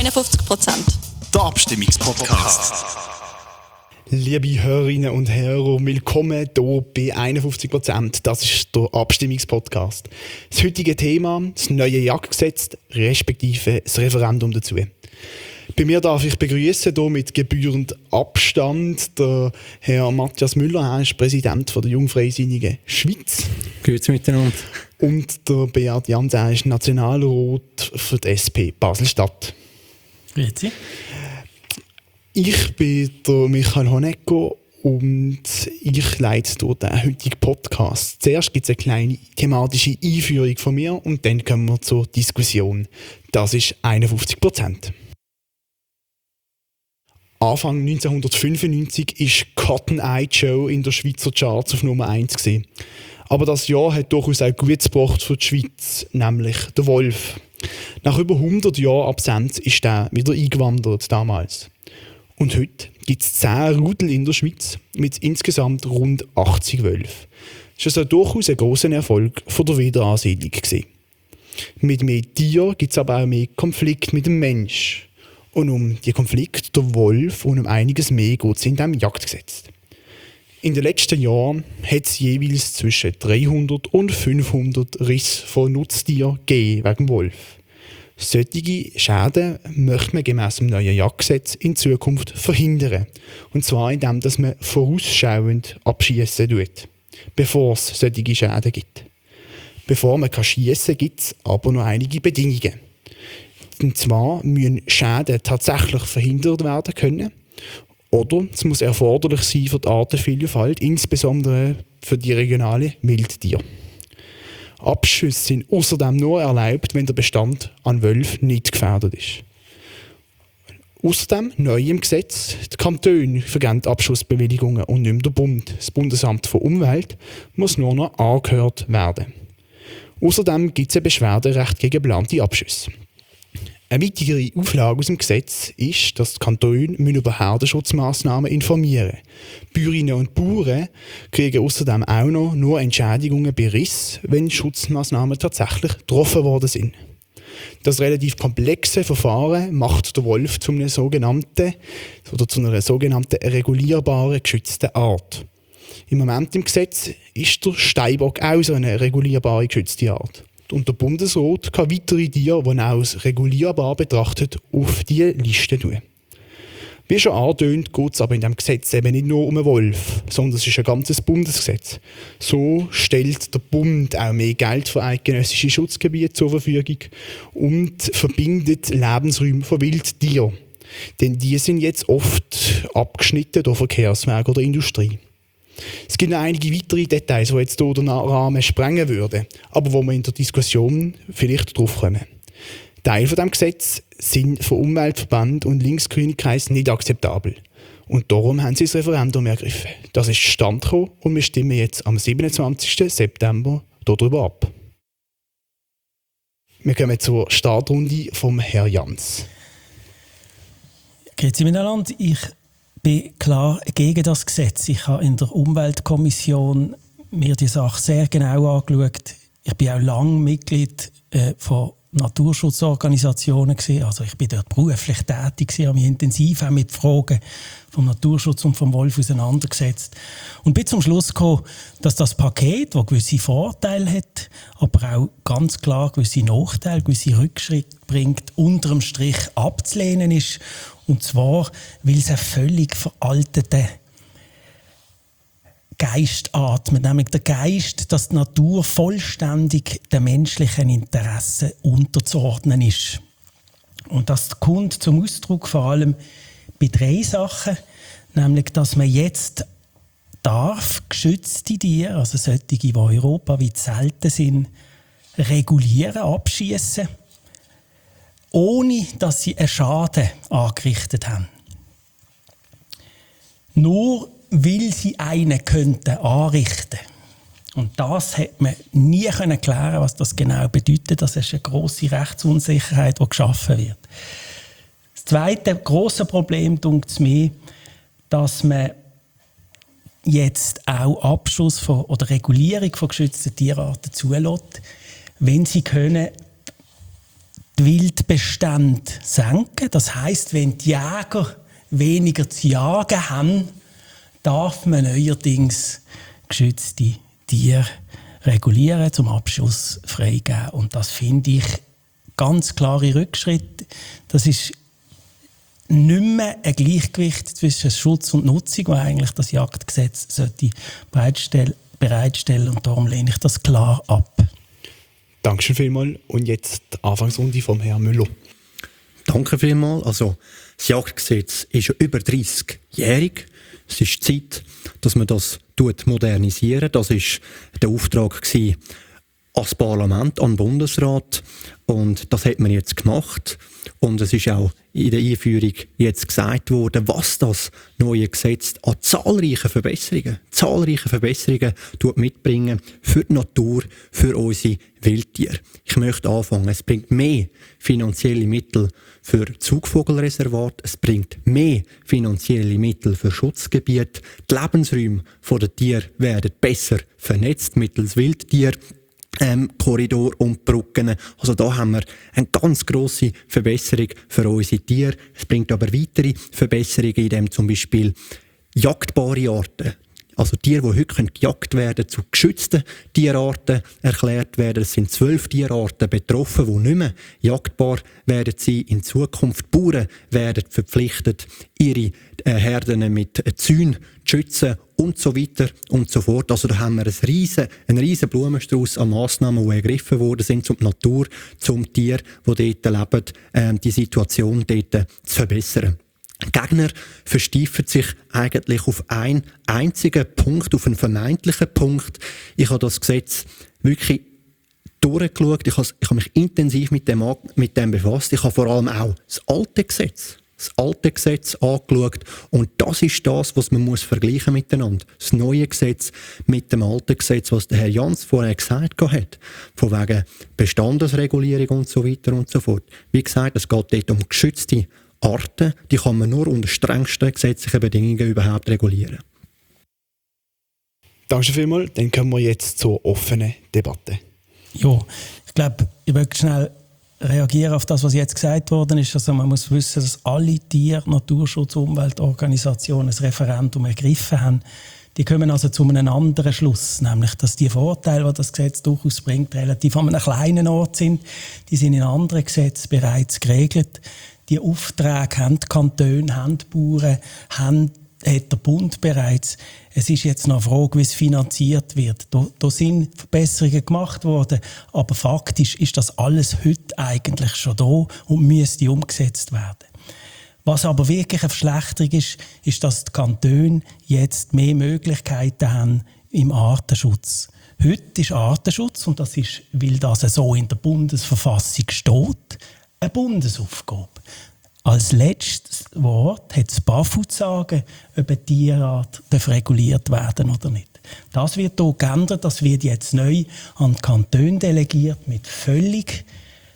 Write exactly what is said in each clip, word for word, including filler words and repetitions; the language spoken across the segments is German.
einundfünfzig Prozent. Der Abstimmungspodcast. Liebe Hörerinnen und Hörer, willkommen hier bei einundfünfzig Prozent. Das ist der Abstimmungspodcast. Das heutige Thema, das neue Jagdgesetz, respektive das Referendum dazu. Bei mir darf ich begrüßen hier mit gebührend Abstand der Herr Matthias Müller, er ist Präsident der Jungfreisinnigen Schweiz. Grüezi miteinander. Und der Beat Jans, er ist Nationalrat für die S P Basel-Stadt. Grüezi. Ich bin der Michael Honegger und ich leite hier den heutigen Podcast. Zuerst gibt es eine kleine thematische Einführung von mir und dann kommen wir zur Diskussion. Das ist einundfünfzig Prozent. Anfang neunzehnhundertfünfundneunzig war Cotton Eye Joe in der Schweizer Charts auf Nummer eins gewesen. Aber das Jahr hat durchaus auch Gutes gebracht für die Schweiz, nämlich der Wolf. Nach über hundert Jahren Absenz ist er wieder eingewandert damals. Und heute gibt es zehn Rudel in der Schweiz mit insgesamt rund achtzig Wölfen. Das ist also durchaus ein grosser Erfolg von der Wiederansiedlung gewesen. Mit mehr Tieren gibt es aber auch mehr Konflikte mit dem Mensch. Und um die Konflikte der Wolf und um einiges mehr geht es in diesem Jagdgesetz. In den letzten Jahren hat es jeweils zwischen dreihundert und fünfhundert Risse von Nutztieren gegeben wegen dem Wolf. Solche Schäden möchte man gemäss dem neuen Jagdgesetz in Zukunft verhindern. Und zwar indem dass man vorausschauend abschiessen tut, bevor es solche Schäden gibt. Bevor man schiessen kann, gibt es aber noch einige Bedingungen. Und zwar müssen Schäden tatsächlich verhindert werden können. Oder es muss erforderlich sein für die Artenvielfalt, insbesondere für die regionalen Wildtiere. Abschüsse sind außerdem nur erlaubt, wenn der Bestand an Wölfen nicht gefährdet ist. Außerdem, neu im Gesetz, die Kantone vergeben Abschussbewilligungen und nicht mehr der Bund. Das Bundesamt für Umwelt muss nur noch angehört werden. Außerdem gibt es ein Beschwerderecht gegen geplante Abschüsse. Eine weitere Auflage aus dem Gesetz ist, dass die Kantone über Herdenschutzmaßnahmen informieren müssen. Bäuerinnen und Bauern kriegen außerdem auch noch nur Entschädigungen bei Riss, wenn Schutzmaßnahmen tatsächlich getroffen worden sind. Das relativ komplexe Verfahren macht der Wolf zu einer sogenannten, oder zu einer sogenannten regulierbaren geschützten Art. Im Moment im Gesetz ist der Steinbock auch so eine regulierbare geschützte Art. Und der Bundesrat kann weitere Tiere, die er als regulierbar betrachtet, auf diese Liste tun. Wie schon angetönt, geht es aber in diesem Gesetz eben nicht nur um einen Wolf, sondern es ist ein ganzes Bundesgesetz. So stellt der Bund auch mehr Geld für eidgenössische Schutzgebiete zur Verfügung und verbindet Lebensräume von Wildtieren. Denn die sind jetzt oft abgeschnitten durch Verkehrswege oder Industrie. Es gibt noch einige weitere Details, die jetzt hier den Rahmen sprengen würden, aber wo wir in der Diskussion vielleicht drauf kommen. Teile von diesem Gesetz sind für Umweltverbände und linksgrüne Kreise nicht akzeptabel. Und darum haben sie das Referendum ergriffen. Das ist zustande gekommen und wir stimmen jetzt am siebenundzwanzigsten September darüber ab. Wir kommen zur Startrunde vom Herrn Jans. Grüezi miteinander. Ich bin klar gegen das Gesetz. Ich habe in der Umweltkommission mir die Sache sehr genau angeschaut. Ich bin auch lange Mitglied äh, von Naturschutzorganisationen gewesen. Also ich bin dort beruflich tätig gewesen, habe mich intensiv auch mit Fragen vom Naturschutz und vom Wolf auseinandergesetzt und bin zum Schluss gekommen, dass das Paket, das gewisse Vorteile hat, aber auch ganz klar gewisse Nachteile, gewisse Rückschritte bringt, unterm Strich abzulehnen ist. Und zwar, weil es einen völlig veralteten Geist atmet, nämlich der Geist, dass die Natur vollständig den menschlichen Interessen unterzuordnen ist. Und das kommt zum Ausdruck vor allem bei drei Sachen, nämlich, dass man jetzt darf geschützte Tiere, also solche, die europaweit selten sind, regulieren, abschiessen, ohne dass sie einen Schaden angerichtet haben. Nur weil sie einen könnten anrichten. Und das hat man nie klären, was das genau bedeutet. Das ist eine grosse Rechtsunsicherheit, die geschaffen wird. Das zweite grosse Problem ist mir, dass man jetzt auch Abschuss von, oder Regulierung von geschützten Tierarten zulässt, wenn sie können die Wildbestände senken. Das heisst, wenn die Jäger weniger zu jagen haben, darf man neuerdings geschützte Tiere regulieren, zum Abschuss freigeben. Und das finde ich ganz klare Rückschritt. Das ist nicht mehr ein Gleichgewicht zwischen Schutz und Nutzung, das eigentlich das Jagdgesetz sollte bereitstellen, bereitstellen. Und darum lehne ich das klar ab. Dankeschön vielmals. Und jetzt die Anfangsrunde vom Herrn Müller. Danke vielmals. Also, das Jagdgesetz ist ja über dreißig-jährig. Es ist Zeit, dass man das modernisieren. Das war der Auftrag gewesen als Parlament, an den Bundesrat. Und das hat man jetzt gemacht. Und es ist auch in der Einführung jetzt gesagt worden, was das neue Gesetz an zahlreichen Verbesserungen, zahlreiche Verbesserungen mitbringen für die Natur, für unsere Wildtiere. Ich möchte anfangen. Es bringt mehr finanzielle Mittel für Zugvogelreservat. Es bringt mehr finanzielle Mittel für Schutzgebiete. Die Lebensräume der Tiere werden besser vernetzt mittels Wildtier. Ähm, Korridor und Brücken. Also da haben wir eine ganz grosse Verbesserung für unsere Tiere. Es bringt aber weitere Verbesserungen, indem zum Beispiel jagdbare Arten, also Tiere, die heute gejagt werden, zu geschützten Tierarten erklärt werden. Es sind zwölf Tierarten betroffen, die nicht mehr jagdbar werden sein. In Zukunft Bauern werden verpflichtet, ihre äh, Herden mit äh, Zäunen zu schützen und so weiter und so fort. Also da haben wir einen riesen, einen riesen Blumenstrauß an Massnahmen, die ergriffen worden sind, um die Natur, zum Tier, die dort leben, äh, die Situation dort äh, zu verbessern. Gegner versteifen sich eigentlich auf einen einzigen Punkt, auf einen vermeintlichen Punkt. Ich habe das Gesetz wirklich durchgeschaut. Ich habe, ich habe mich intensiv mit dem, mit dem befasst. Ich habe vor allem auch das alte Gesetz, das alte Gesetz angeschaut. Und das ist das, was man muss vergleichen miteinander. Das neue Gesetz mit dem alten Gesetz, was der Herr Jans vorher gesagt hat. Von wegen Bestandesregulierung und so weiter und so fort. Wie gesagt, es geht dort um geschützte Arten, die kann man nur unter strengsten gesetzlichen Bedingungen überhaupt regulieren. Danke vielmals. Dann kommen wir jetzt zur offenen Debatte. Ja, ich glaube, ich möchte schnell reagieren auf das, was jetzt gesagt worden ist. Also man muss wissen, dass alle Tier-, Naturschutz-, Umweltorganisationen das Referendum ergriffen haben. Die kommen also zu einem anderen Schluss, nämlich, dass die Vorteile, die das Gesetz durchaus bringt, relativ an einem kleinen Ort sind. Die sind in anderen Gesetzen bereits geregelt. Die Aufträge haben die Kantone, haben die Bauern, haben, hat der Bund bereits. Es ist jetzt noch eine Frage, wie es finanziert wird. Da, da sind Verbesserungen gemacht worden, aber faktisch ist das alles heute eigentlich schon da und müsste umgesetzt werden. Was aber wirklich eine Verschlechterung ist, ist, dass die Kantone jetzt mehr Möglichkeiten haben im Artenschutz. Heute ist Artenschutz, und das ist, weil das so in der Bundesverfassung steht, eine Bundesaufgabe. Als letztes Wort hat das BAFU zu sagen, ob eine Tierart reguliert werden darf oder nicht. Das wird hier geändert, das wird jetzt neu an die Kantone delegiert mit völlig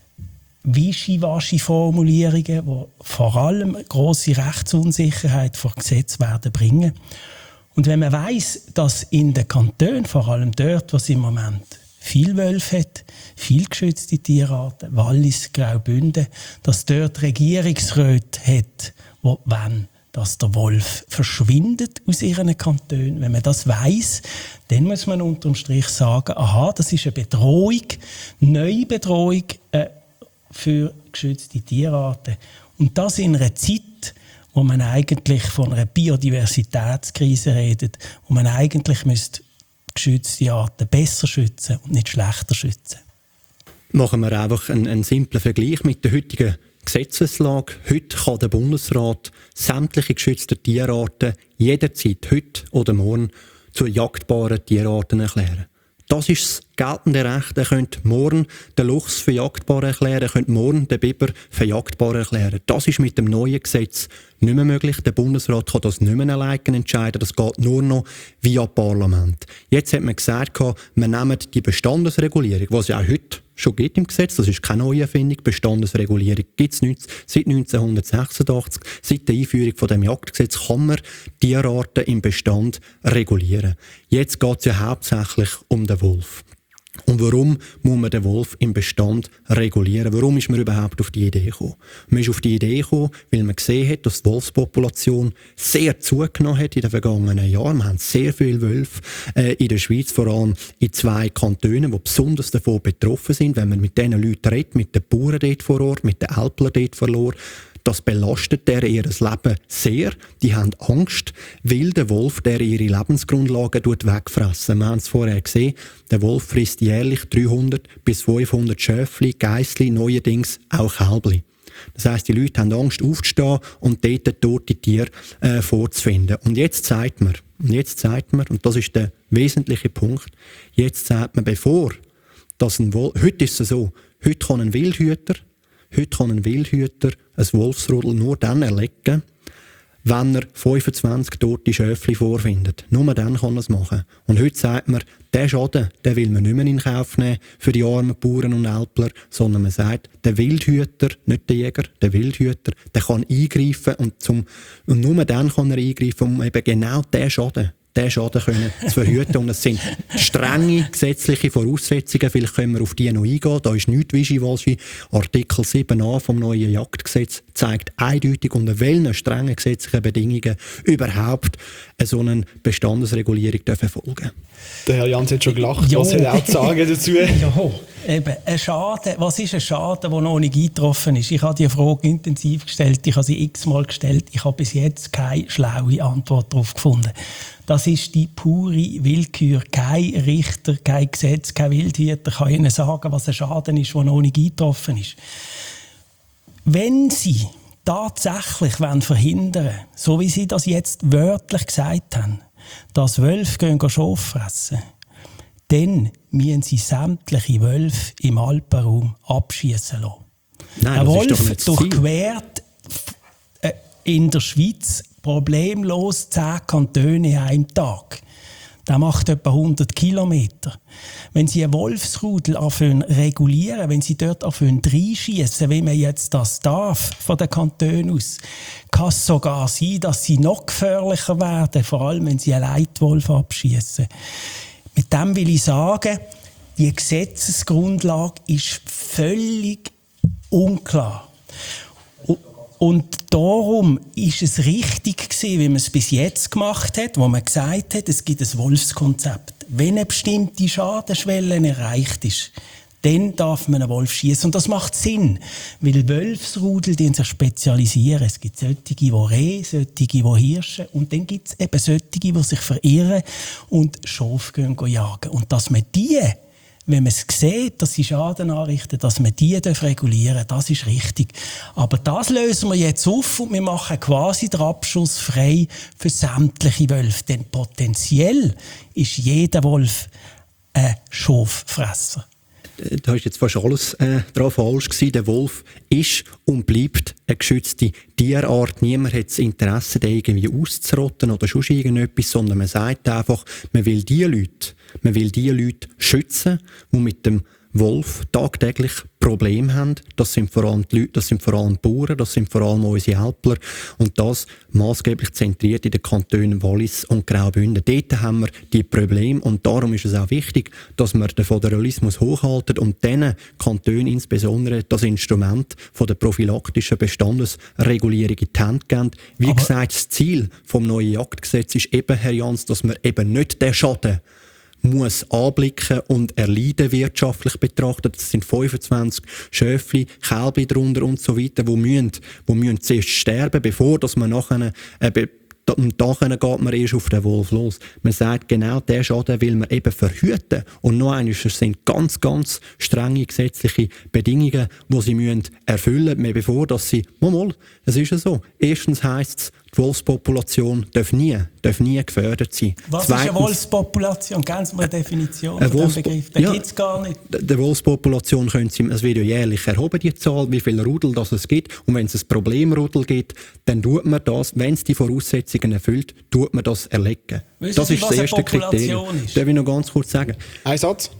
wischiwaschi Formulierungen, die vor allem grosse Rechtsunsicherheit vor Gesetz werden bringen. Und wenn man weiss, dass in den Kantonen, vor allem dort, wo es im Moment viel Wölfe hat, viel geschützte Tierarten, Wallis, Graubünden, dass dort Regierungsräte hat, die wollen, dass der Wolf verschwindet aus ihren Kantonen. Wenn man das weiss, dann muss man unterm Strich sagen, aha, das ist eine Bedrohung, neue Bedrohung äh, für geschützte Tierarten. Und das in einer Zeit, wo man eigentlich von einer Biodiversitätskrise redet, wo man eigentlich müsste geschützte Arten besser schützen und nicht schlechter schützen. Machen wir einfach einen, einen simplen Vergleich mit der heutigen Gesetzeslage. Heute kann der Bundesrat sämtliche geschützten Tierarten jederzeit, heute oder morgen, zu jagdbaren Tierarten erklären. Das ist das geltende Recht. Er könnte morgen den Luchs für jagdbar erklären, er könnte morgen den Biber für jagdbar erklären. Das ist mit dem neuen Gesetz nicht mehr möglich. Der Bundesrat kann das nicht mehr alleine entscheiden. Das geht nur noch via Parlament. Jetzt hat man gesagt, wir nehmen die Bestandesregulierung, was ja auch heute schon gibt im Gesetz, das ist keine neue Erfindung, Bestandesregulierung gibt es seit neunzehnhundertsechsundachtzig. Seit der Einführung von dem Jagdgesetz kann man Tierarten im Bestand regulieren. Jetzt geht es ja hauptsächlich um den Wolf. Und warum muss man den Wolf im Bestand regulieren? Warum ist man überhaupt auf die Idee gekommen? Man ist auf die Idee gekommen, weil man gesehen hat, dass die Wolfspopulation sehr zugenommen hat in den vergangenen Jahren. Wir haben sehr viele Wölfe äh, in der Schweiz, vor allem in zwei Kantonen, die besonders davon betroffen sind. Wenn man mit diesen Leuten redet, mit den Bauern dort vor Ort, mit den Älplern dort vor Ort, das belastet der ihr Leben sehr. Die haben Angst, weil der Wolf der ihre Lebensgrundlagen wegfressen. Wir haben es vorher gesehen, der Wolf frisst jährlich dreihundert bis fünfhundert Schäfli, Geissli, neuerdings auch Kälbli. Das heisst, die Leute haben Angst aufzustehen und dort tote Tiere äh, vorzufinden. Und jetzt sagt man, und jetzt sagt man, und das ist der wesentliche Punkt, jetzt sagt man, bevor dass ein Wolf, heute ist es so, heute kann ein Wildhüter Heute kann ein Wildhüter ein Wolfsrudel nur dann erlegen, wenn er fünfundzwanzig tote Schöfli vorfindet. Nur dann kann er es machen. Und heute sagt man, den Schaden, den will man nicht mehr in Kauf nehmen für die armen Bauern und Älpler, sondern man sagt, der Wildhüter, nicht der Jäger, der Wildhüter, der kann eingreifen und, zum, und nur dann kann er eingreifen, um eben genau diesen Schaden diesen Schaden können zu verhüten. Und es sind strenge gesetzliche Voraussetzungen. Vielleicht können wir auf die noch eingehen. Da ist nichts wischiwaschi. Artikel sieben a vom neuen Jagdgesetz zeigt eindeutig, unter welchen strengen gesetzlichen Bedingungen überhaupt so eine Bestandesregulierung folgen. Der Herr Jans hat schon gelacht. Jo. Was hat er auch zu sagen dazu? Ja, eben, ein Schaden. Was ist ein Schaden, der noch nicht eingetroffen ist? Ich habe die Frage intensiv gestellt, ich habe sie x-mal gestellt. Ich habe bis jetzt keine schlaue Antwort darauf gefunden. Das ist die pure Willkür. Kein Richter, kein Gesetz, kein Wildhüter kann Ihnen sagen, was ein Schaden ist, der noch nicht eingetroffen ist. Wenn Sie tatsächlich verhindern wollen, so wie Sie das jetzt wörtlich gesagt haben, dass Wölfe gehen Schaf fressen, dann müssen Sie sämtliche Wölfe im Alpenraum abschießen lassen. Nein, ein das Wolf ist doch nicht das Ziel. durchquert äh, in der Schweiz problemlos zehn Kantone an einem Tag. Der macht etwa hundert Kilometer. Wenn Sie einen Wolfsrudel anfangen regulieren, wenn Sie dort anfangen reinschiessen, wie man jetzt das darf von den Kantonen aus, kann es sogar sein, dass sie noch gefährlicher werden, vor allem wenn Sie einen Leitwolf abschiessen. Mit dem will ich sagen, die Gesetzesgrundlage ist völlig unklar. Und darum ist es richtig gewesen, wie man es bis jetzt gemacht hat, wo man gesagt hat, es gibt ein Wolfskonzept. Wenn eine bestimmte Schadenschwelle erreicht ist, dann darf man einen Wolf schießen. Und das macht Sinn, weil Wölfsrudel die sich spezialisieren. Es gibt solche, die Rehe, solche, die Hirsche und dann gibt es eben solche, die sich verirren und Schafe gehen jagen. Und dass man die, wenn man es sieht, dass sie Schaden anrichten, dass man die regulieren darf, das ist richtig. Aber das lösen wir jetzt auf und wir machen quasi den Abschuss frei für sämtliche Wölfe. Denn potenziell ist jeder Wolf ein Schaffresser. Da ist jetzt fast alles äh, daran falsch gewesen. Der Wolf ist und bleibt eine geschützte Tierart. Niemand hat das Interesse, den irgendwie auszurotten oder sonst irgendetwas, sondern man sagt einfach, man will die Leute, man will die Leute schützen, die mit dem Wolf tagtäglich Probleme haben. Das sind vor allem die Leute, das sind vor allem die Bauern, das sind vor allem unsere Älpler. Und das maßgeblich zentriert in den Kantonen Wallis und Graubünden. Dort haben wir die Probleme und darum ist es auch wichtig, dass wir den Föderalismus hochhalten und diesen Kantonen insbesondere das Instrument von der prophylaktischen Bestandesregulierung in die Hand geben. Wie Aber gesagt, das Ziel vom neuen Jagdgesetz ist eben, Herr Jans, dass wir eben nicht den Schaden muss anblicken und erleiden wirtschaftlich betrachtet. Das sind fünfundzwanzig Schöfli, Kälbli drunter und so weiter, die müssen, die müssen zuerst sterben, bevor dass man nachher, äh, be- und dann geht man erst auf den Wolf los. Man sagt, genau diesen Schaden will man eben verhüten. Und noch einmal, es sind ganz, ganz strenge gesetzliche Bedingungen, die sie müssen erfüllen müssen, bevor dass sie, mal, mal, es ist ja so. Erstens heisst es, die Wolfspopulation darf nie, darf nie gefördert sein. Was Zweitens, ist eine Wolfspopulation? Ganz mal eine Definition eine von Wolfspo- diesem Begriff. Den ja, gibt es gar nicht. Der Wolfspopulation können Sie, es wird ja jährlich erhoben, die Zahl, wie viele Rudel das es gibt. Und wenn es ein Problemrudel gibt, dann tut man das, wenn es die Voraussetzungen erfüllt, tut man das erlegen. Wissen das Sie, ist was das eine erste Population Kriterium. ist? Darf ich noch ganz kurz sagen? Ein Satz.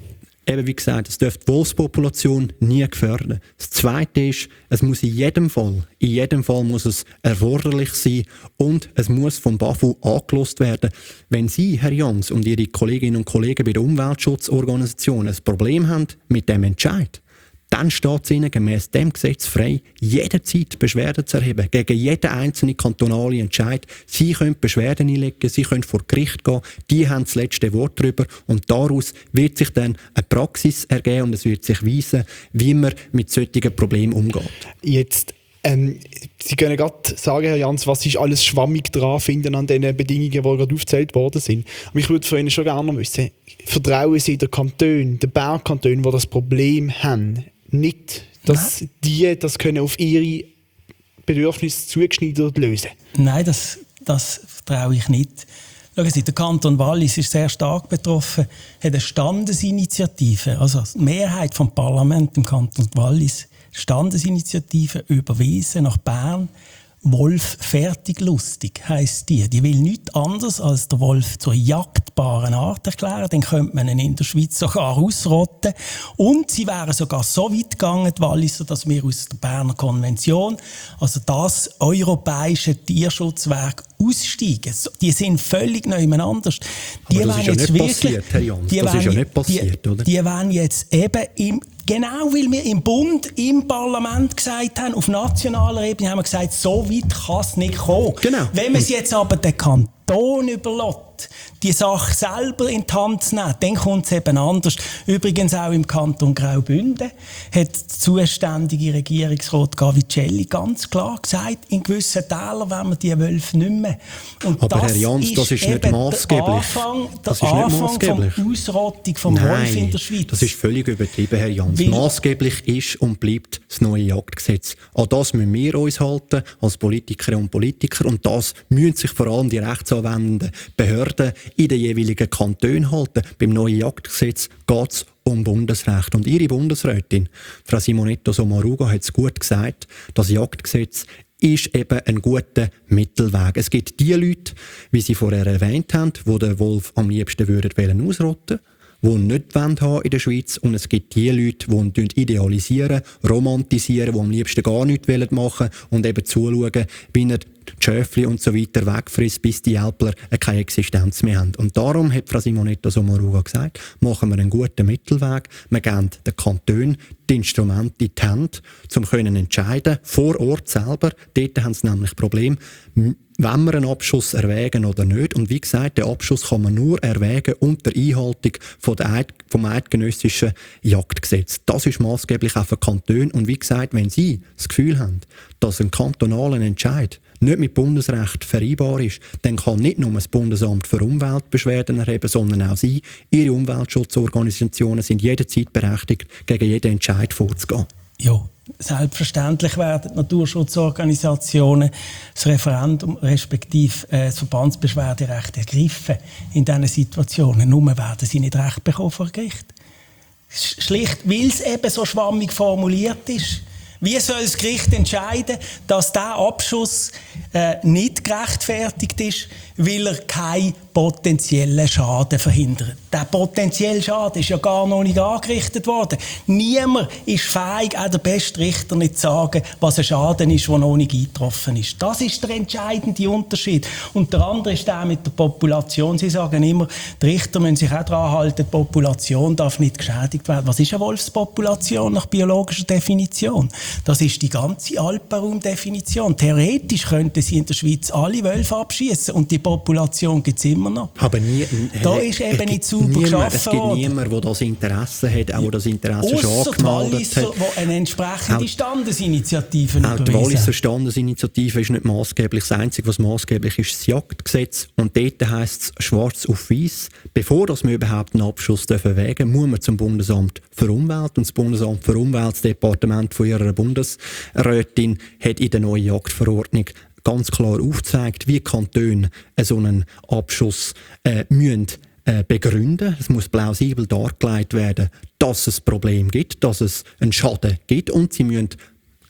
eben wie gesagt, es darf die Wolfspopulation nie gefährden. Das Zweite ist, es muss in jedem Fall, in jedem Fall muss es erforderlich sein und es muss vom B A F U angelost werden. Wenn Sie, Herr Jans, und Ihre Kolleginnen und Kollegen bei der Umweltschutzorganisation ein Problem haben mit dem Entscheid, dann steht es Ihnen gemäss dem Gesetz frei, jederzeit Beschwerden zu erheben, gegen jeden einzelnen kantonalen Entscheid. Sie können Beschwerden einlegen, Sie können vor Gericht gehen, die haben das letzte Wort darüber und daraus wird sich dann eine Praxis ergeben und es wird sich weisen, wie man mit solchen Problemen umgeht. Jetzt, ähm, Sie können gerade sagen, Herr Jans, was ist alles schwammig dran finden an den Bedingungen, die gerade aufgezählt worden sind. Aber ich würde von Ihnen schon gerne wissen, vertrauen Sie den Kantonen, den Bergkantonen, die das Problem haben, nicht, dass Nein. die das können auf ihre Bedürfnisse zugeschneidert lösen? Nein, das, das vertraue ich nicht. Schauen Sie, der Kanton Wallis ist sehr stark betroffen, hat eine Standesinitiative, also die Mehrheit vom Parlament im Kanton Wallis, Standesinitiative überwiesen nach Bern. Wolf fertig lustig heisst die. Die will nichts anderes als der Wolf zur jagdbaren Art erklären. Dann könnte man ihn in der Schweiz sogar ausrotten. Und sie wären sogar so weit gegangen, die Walliser, dass wir aus der Berner Konvention, also das europäische Tierschutzwerk, aussteigen. Die sind völlig nebeneinander. Die Aber das ist ja nicht wirklich, passiert, Herr Jans. Das ist ja nicht passiert, die, oder? Die wollen jetzt eben im Genau, weil wir im Bund, im Parlament gesagt haben, auf nationaler Ebene haben wir gesagt, so weit kann es nicht kommen. Genau. Wenn man es jetzt aber den Kanton überlässt, die Sache selber in die Hand zu nehmen, dann kommt es eben anders. Übrigens auch im Kanton Graubünden hat der zuständige Regierungsrat Gavicelli ganz klar gesagt, in gewissen Tälern wollen wir die Wölfe nicht mehr. Und aber das Herr Jans, das ist nicht maßgeblich. Der Anfang, der das ist Anfang der Ausrottung vom Nein, Wolf in der Schweiz. Das ist völlig übertrieben, Herr Jans. Weil maßgeblich ist und bleibt das neue Jagdgesetz. An das müssen wir uns halten, als Politikerinnen und Politiker. Und das müssen sich vor allem die rechtsanwendenden Behörden in den jeweiligen Kantonen halten. Beim neuen Jagdgesetz geht es um Bundesrecht. Und Ihre Bundesrätin, Frau Simonetta Sommaruga, hat es gut gesagt, das Jagdgesetz ist eben ein guter Mittelweg. Es gibt die Leute, wie Sie vorher erwähnt haben, die den Wolf am liebsten würden ausrotten, die ihn nicht haben in der Schweiz. Und es gibt die Leute, die ihn idealisieren, romantisieren, die am liebsten gar nichts machen wollen und eben zuschauen, wie er die Schöfli und so weiter wegfrisst, bis die Älpler keine Existenz mehr haben. Und darum hat Frau Simonetta Sommaruga gesagt, machen wir einen guten Mittelweg. Wir geben den Kantonen die Instrumente in die Hand, um zu entscheiden, vor Ort selber. Dort haben sie nämlich Probleme, wenn wir einen Abschuss erwägen oder nicht. Und wie gesagt, den Abschuss kann man nur erwägen unter Einhaltung von der Eid, vom eidgenössischen Jagdgesetz. Das ist maßgeblich auch für Kantone. Und wie gesagt, wenn Sie das Gefühl haben, dass ein kantonaler Entscheid nicht mit Bundesrecht vereinbar ist, dann kann nicht nur das Bundesamt für Umweltbeschwerden erheben, sondern auch Sie. Ihre Umweltschutzorganisationen sind jederzeit berechtigt, gegen jeden Entscheid vorzugehen. Ja, selbstverständlich werden Naturschutzorganisationen das Referendum respektive äh, das Verbandsbeschwerderecht ergriffen in diesen Situationen. Nur werden sie nicht Recht bekommen vor Gericht. Schlicht, weil es eben so schwammig formuliert ist. Wie soll das Gericht entscheiden, dass dieser Abschuss äh, nicht gerechtfertigt ist, weil er keinen potenziellen Schaden verhindert? Der potenzielle Schaden ist ja gar noch nicht angerichtet worden. Niemand ist fähig, auch der beste Richter nicht zu sagen, was ein Schaden ist, der noch nicht eingetroffen ist. Das ist der entscheidende Unterschied. Und der andere ist der mit der Population. Sie sagen immer, die Richter müssen sich auch daran halten, die Population darf nicht geschädigt werden. Was ist eine Wolfspopulation nach biologischer Definition? Das ist die ganze Alpenraumdefinition. Theoretisch könnten sie in der Schweiz alle Wölfe abschießen und die Population gibt es immer noch. Aber nie, da ist eben nicht sauber geschaffen. Es gibt niemanden, der das Interesse hat, auch das Interesse schon angemeldet hat. Die eine entsprechende auch, Standesinitiative Auch die Walliser Standesinitiative ist nicht maßgeblich. Das Einzige, was maßgeblich ist, ist das Jagdgesetz. Und dort heisst es schwarz auf weiß, bevor wir überhaupt einen Abschuss wägen dürfen, muss man zum Bundesamt für Umwelt. Und das Bundesamt für Umwelt, das Departement von ihrer Bundesrätin, hat in der neuen Jagdverordnung ganz klar aufgezeigt, wie Kantone so einen Abschuss äh, müssen, äh, begründen. Es muss plausibel dargelegt werden, dass es ein Problem gibt, dass es einen Schaden gibt und sie müssen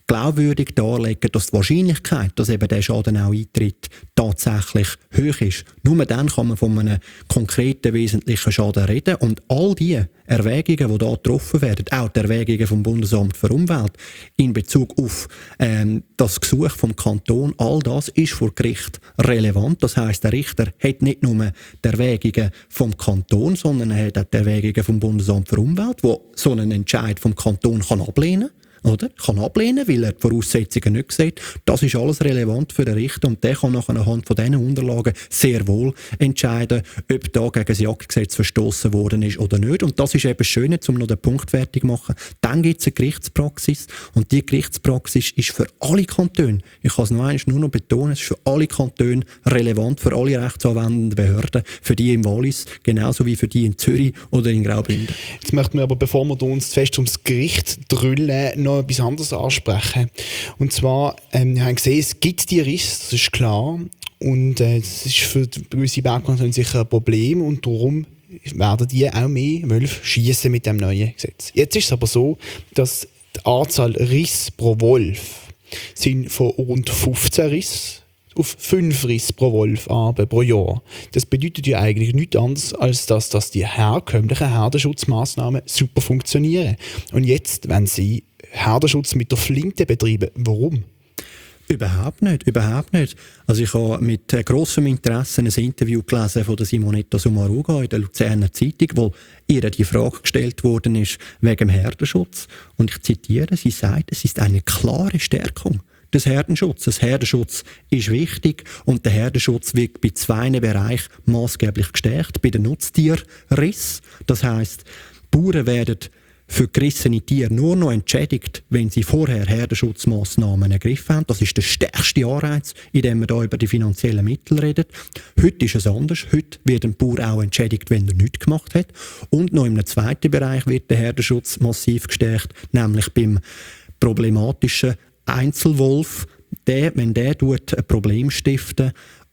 glaubwürdig darlegen, dass die Wahrscheinlichkeit, dass eben der Schaden auch eintritt, tatsächlich hoch ist. Nur dann kann man von einem konkreten, wesentlichen Schaden reden. Und all die Erwägungen, die da getroffen werden, auch die Erwägungen vom Bundesamt für Umwelt in Bezug auf ähm, das Gesuch vom Kanton, all das ist vor Gericht relevant. Das heisst, der Richter hat nicht nur die Erwägungen vom Kanton, sondern er hat auch die Erwägungen vom Bundesamt für Umwelt, wo so einen Entscheid vom Kanton kann ablehnen oder? Kann ablehnen, weil er die Voraussetzungen nicht sieht. Das ist alles relevant für den Richter und der kann nachher anhand von diesen Unterlagen sehr wohl entscheiden, ob da gegen das Jagdgesetz verstoßen worden ist oder nicht. Und das ist eben das Schöne, um noch den Punkt fertig zu machen. Dann gibt es eine Gerichtspraxis und die Gerichtspraxis ist für alle Kantone, ich kann es noch einmal nur noch betonen, es ist für alle Kantone relevant, für alle rechtsanwendenden Behörden, für die im Wallis, genauso wie für die in Zürich oder in Graubünden. Jetzt möchten wir aber, bevor wir uns fest ums Gericht drüllen, noch etwas anderes ansprechen. Und zwar, ähm, wir haben gesehen, es gibt die Risse, das ist klar. Und äh, das ist für gewisse Bergkantone sicher ein Problem. Und darum werden die auch mehr Wölfe schiessen mit dem neuen Gesetz. Jetzt ist es aber so, dass die Anzahl Risse pro Wolf sind von rund fünfzehn Riss auf fünf Risse pro Wolf pro Jahr. Das bedeutet ja eigentlich nichts anderes, als dass, dass die herkömmlichen Herdenschutzmaßnahmen super funktionieren. Und jetzt, wenn sie Herdenschutz mit der Flinte betreiben, warum? Überhaupt nicht, überhaupt nicht. Also ich habe mit äh, grossem Interesse ein Interview gelesen von der Simonetta Sommaruga in der Luzerner Zeitung, wo ihr die Frage gestellt worden ist wegen dem Herdenschutz. Und ich zitiere, sie sagt, es ist eine klare Stärkung des Herdenschutzes. Der Herdenschutz ist wichtig und der Herdenschutz wird bei zwei Bereichen maßgeblich gestärkt. Bei den Nutztierriss, das heisst, Bauern werden für gerissene Tiere nur noch entschädigt, wenn sie vorher Herdenschutzmaßnahmen ergriffen haben. Das ist der stärkste Anreiz, indem wir hier über die finanziellen Mittel reden. Heute ist es anders. Heute wird ein Bauer auch entschädigt, wenn er nichts gemacht hat. Und noch im zweiten Bereich wird der Herdenschutz massiv gestärkt, nämlich beim problematischen Einzelwolf. Der, wenn der tut, ein Problem stiften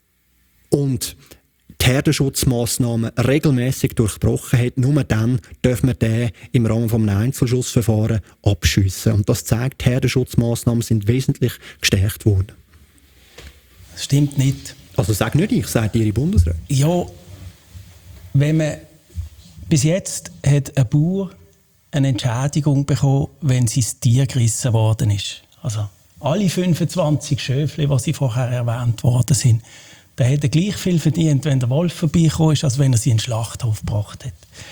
und die Herdenschutzmaßnahmen regelmäßig durchbrochen hat, nur dann dürfen wir den im Rahmen eines Einzelschussverfahrens abschiessen. Und das zeigt, die Herdenschutzmaßnahmen sind wesentlich gestärkt worden. Das stimmt nicht. Also sag nicht ich, sagt Ihre Bundesrätin. Ja, wenn man bis jetzt hat ein Bauer eine Entschädigung bekommen, wenn sein Tier gerissen worden ist. Also alle fünfundzwanzig Schöfli, die Sie vorher erwähnt worden sind, da hat er gleich viel verdient, wenn der Wolf vorbeigekommen ist, als wenn er sie in den Schlachthof gebracht hat.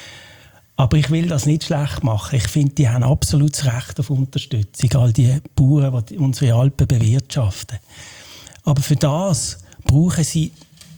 Aber ich will das nicht schlecht machen. Ich finde, die haben absolut das Recht auf Unterstützung, all die Bauern, die unsere Alpen bewirtschaften. Aber für das brauchen sie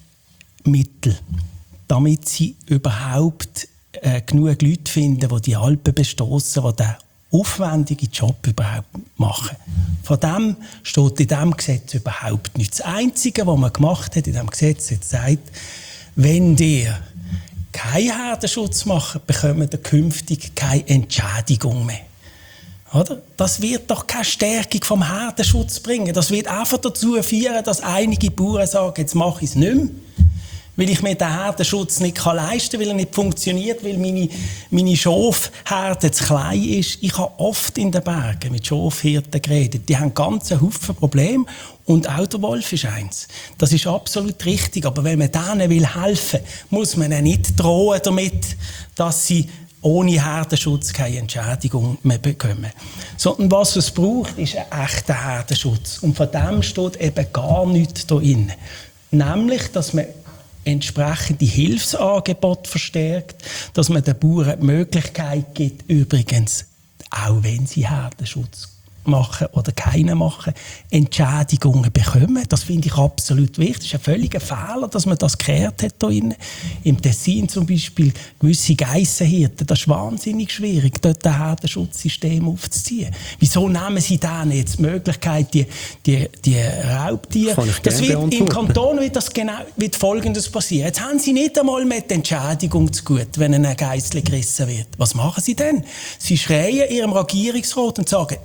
Mittel, damit sie überhaupt äh, genug Leute finden, die die Alpen bestossen, die den aufwendigen Job überhaupt machen. Von dem steht in diesem Gesetz überhaupt nichts. Das Einzige, was man gemacht hat in diesem Gesetz, hat gesagt, wenn ihr keinen Herdenschutz macht, bekommt ihr künftig keine Entschädigung mehr. Oder? Das wird doch keine Stärkung vom Herdenschutz bringen. Das wird einfach dazu führen, dass einige Bauern sagen, jetzt mache ich es nicht mehr, weil ich mir den Herdenschutz nicht leisten kann, weil er nicht funktioniert, weil meine, meine Schafherde zu klein ist. Ich habe oft in den Bergen mit Schafhirten geredet. Die haben ganz einen Haufen Probleme und auch der Wolf ist eins. Das ist absolut richtig. Aber wenn man denen will helfen will, muss man ihnen nicht drohen damit, dass sie ohne Herdenschutz keine Entschädigung mehr bekommen. Sondern was es braucht, ist ein echter Herdenschutz. Und von dem steht eben gar nichts da drin. Nämlich, dass man entsprechende Hilfsangebote verstärkt, dass man den Bauern die Möglichkeit gibt, übrigens, auch wenn sie Herdenschutz machen oder keinen machen, Entschädigungen bekommen. Das finde ich absolut wichtig. Es ist ein völliger Fehler, dass man das gekehrt hat hier drin. Im Tessin zum Beispiel gewisse Geissenhirten, das ist wahnsinnig schwierig, dort ein Herdenschutzsystem aufzuziehen. Wieso nehmen sie denen jetzt die Möglichkeit, die, die, die Raubtiere... Das wird, im Kanton wird das genau wird Folgendes passieren. Jetzt haben sie nicht einmal mehr die Entschädigung zu gut, wenn ein Geissli gerissen wird. Was machen sie denn? Sie schreien ihrem Regierungsrat und sagen, schiessen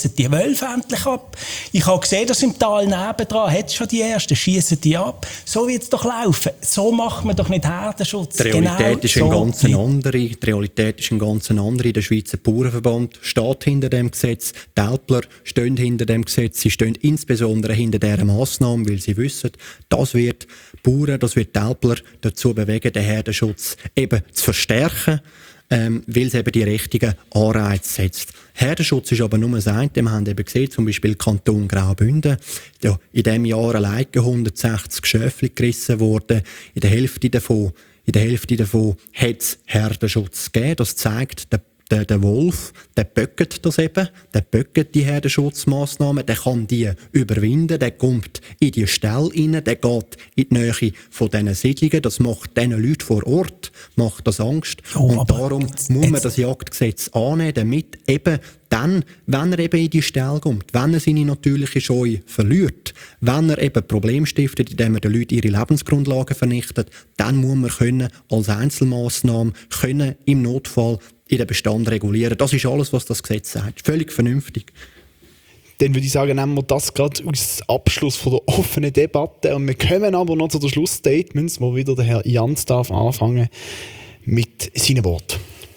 schiessen die Wölfe endlich ab. Ich habe gesehen, dass im Tal nebendran hat es schon die ersten, schiessen die ab. So wird es doch laufen. So macht man doch nicht Herdenschutz. Die Realität genau ist so eine ganz andere. Die Realität ist eine ganz andere. Der Schweizer Bauernverband steht hinter dem Gesetz. Die Älpler stehen hinter dem Gesetz. Sie stehen insbesondere hinter dieser Massnahme, weil sie wissen, das wird Bauern, das wird die Älpler dazu bewegen, den Herdenschutz eben zu verstärken. Ähm, weil es eben die richtigen Anreize setzt. Herdenschutz ist aber nur das eine. Wir haben eben gesehen, zum Beispiel Kanton Graubünden. Ja, in diesem Jahr allein hundertsechzig Schöfli gerissen worden. In der Hälfte davon, in der Hälfte davon hat es Herdenschutz gegeben. Das zeigt, der Der, der Wolf, der böcket das eben, der böcket die Herdenschutzmaßnahmen, der kann die überwinden, der kommt in die Ställe rein, der geht in die Nähe von diesen Siedlungen, das macht diesen Leuten vor Ort, macht das Angst. Oh, und darum jetzt, muss man jetzt. das Jagdgesetz annehmen, damit eben dann, wenn er eben in die Ställe kommt, wenn er seine natürliche Scheu verliert, wenn er eben Probleme stiftet, indem er den Leuten ihre Lebensgrundlagen vernichtet, dann muss man können, als Einzelmaßnahme können, im Notfall in den Bestand regulieren. Das ist alles, was das Gesetz sagt. Völlig vernünftig. Dann würde ich sagen, nehmen wir das gerade als Abschluss von der offenen Debatte. Und wir kommen aber noch zu den Schlussstatements, wo wieder der Herr Jans darf anfangen mit seinen Worten.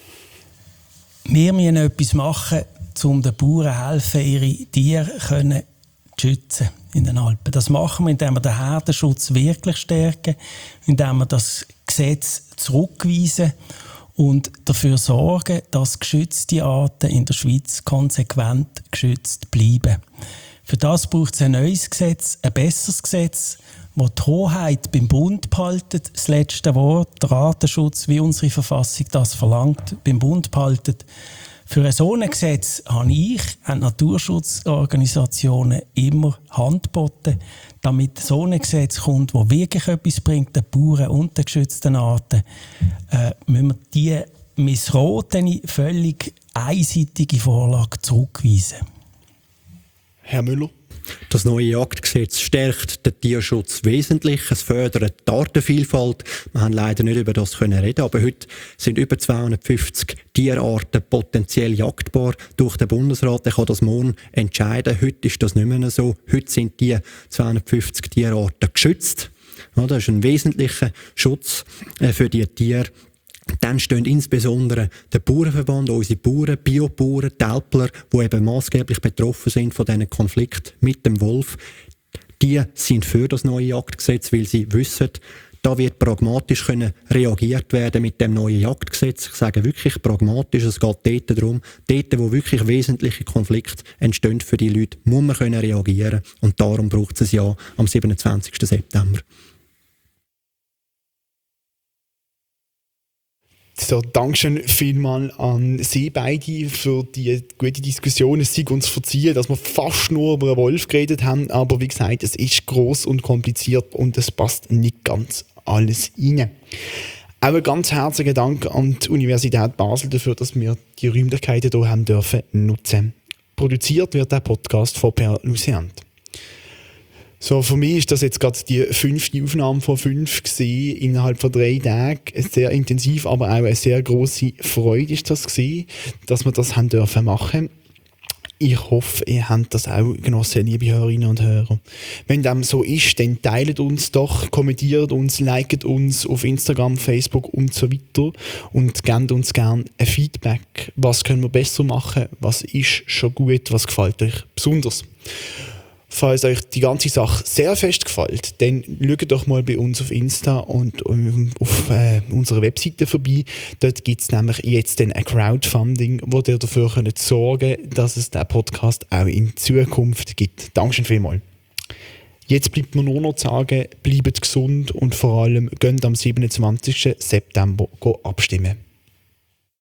Wir müssen etwas machen, um den Bauern helfen, ihre Tiere können zu schützen in den Alpen. Das machen wir, indem wir den Herdenschutz wirklich stärken, indem wir das Gesetz zurückweisen und dafür sorgen, dass geschützte Arten in der Schweiz konsequent geschützt bleiben. Für das braucht es ein neues Gesetz, ein besseres Gesetz, das die Hoheit beim Bund behaltet, das letzte Wort, der Artenschutz, wie unsere Verfassung das verlangt, beim Bund behaltet. Für ein so ein Gesetz habe ich, haben Naturschutzorganisationen immer Hand geboten, damit so ein Gesetz kommt, das wirklich etwas bringt, den Bauern und den geschützten Arten, äh, müssen wir diese missrotene, völlig einseitige Vorlage zurückweisen. Herr Müller? Das neue Jagdgesetz stärkt den Tierschutz wesentlich. Es fördert die Artenvielfalt. Wir haben leider nicht über das können reden, aber heute sind über zweihundertfünfzig Tierarten potenziell jagdbar durch den Bundesrat. Der kann das morgen entscheiden. Heute ist das nicht mehr so. Heute sind die zweihundertfünfzig Tierarten geschützt. Das ist ein wesentlicher Schutz für die Tiere. Dann stehen insbesondere der Bauernverband, unsere Bauern, Biobauern, die Älpler, die eben maßgeblich betroffen sind von diesem Konflikt mit dem Wolf. Die sind für das neue Jagdgesetz, weil sie wissen, da wird pragmatisch können reagiert werden mit dem neuen Jagdgesetz. Ich sage wirklich pragmatisch, es geht dort darum, dort, wo wirklich wesentliche Konflikte entstehen für die Leute, muss man können reagieren. Und darum braucht es ein Ja am siebenundzwanzigsten September. So, Dankeschön vielmals an Sie beide für die gute Diskussion. Es sei uns verziehen, dass wir fast nur über einen Wolf geredet haben, aber wie gesagt, es ist gross und kompliziert und es passt nicht ganz alles rein. Auch einen ganz herzlichen Dank an die Universität Basel dafür, dass wir die Räumlichkeiten hier haben dürfen nutzen. Produziert wird der Podcast von Per Luciant. So, für mich ist das jetzt gerade die fünfte Aufnahme von fünf gewesen, innerhalb von drei Tagen. Sehr intensiv, aber auch eine sehr grosse Freude ist das gewesen, dass wir das haben dürfen machen. Ich hoffe, ihr habt das auch genossen, liebe Hörerinnen und Hörer. Wenn dem so ist, dann teilt uns doch, kommentiert uns, liket uns auf Instagram, Facebook und so weiter und gebt uns gerne ein Feedback. Was können wir besser machen? Was ist schon gut? Was gefällt euch besonders? Falls euch die ganze Sache sehr fest gefällt, dann schaut doch mal bei uns auf Insta und auf äh, unserer Webseite vorbei. Dort gibt es nämlich jetzt dann ein Crowdfunding, wo ihr dafür könnt sorgen könnt, dass es diesen Podcast auch in Zukunft gibt. Dankeschön vielmals. Jetzt bleibt mir nur noch zu sagen, bleibt gesund und vor allem geht am siebenundzwanzigsten September abstimmen.